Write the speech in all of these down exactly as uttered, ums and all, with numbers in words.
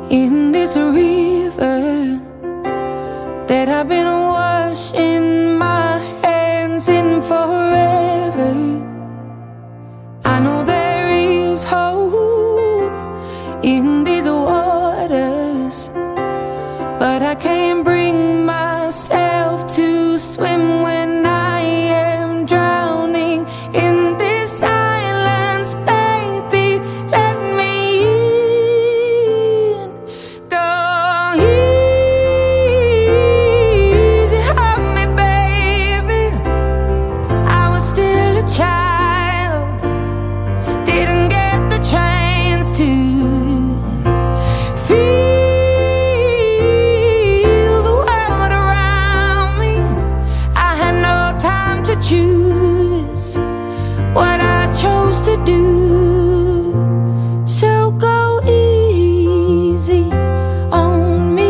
in this river that I've been washing my hands in forever. I know there is hope in these waters, but I can't bring myself to swim when I am drowning in this silence. Baby, let me in. Go easy on me, baby. I was still a child, didn't get the chance to feel the world around me. I had no time to choose what I chose to do. So go easy on me.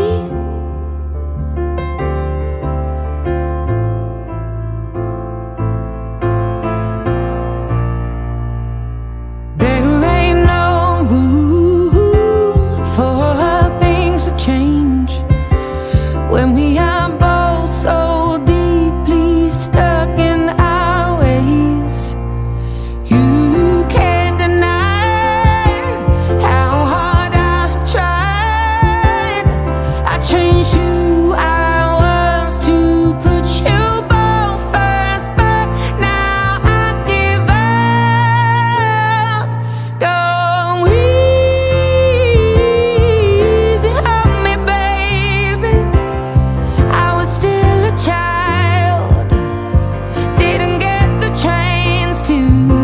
There ain't no room for things to change when we are both so deeply stuck in our ways. You can't deny how hard I've tried. I changed who I was to put you both first, but now I give up. Go easy on me, baby. I was still a child, didn't get the chance to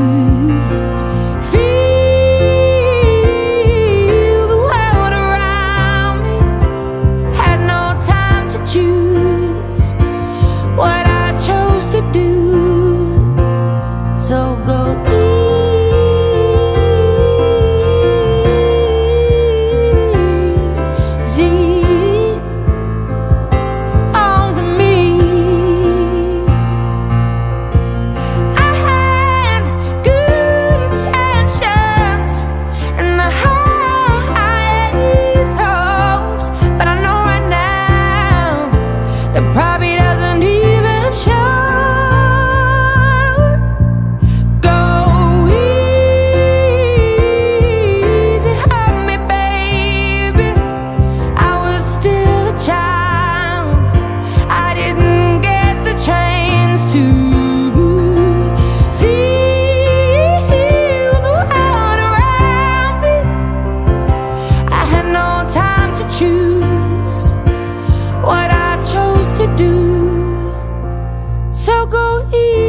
feel the world around me. Had no time to choose what I chose to do. So go easy on me. I had good intentions and the highest hopes, but I know right now that probably doesn't even show. Go easy on me, baby. I was still a child, I didn't get the chance to feel the world around me. I had no time to choose what I chose to do. So go easy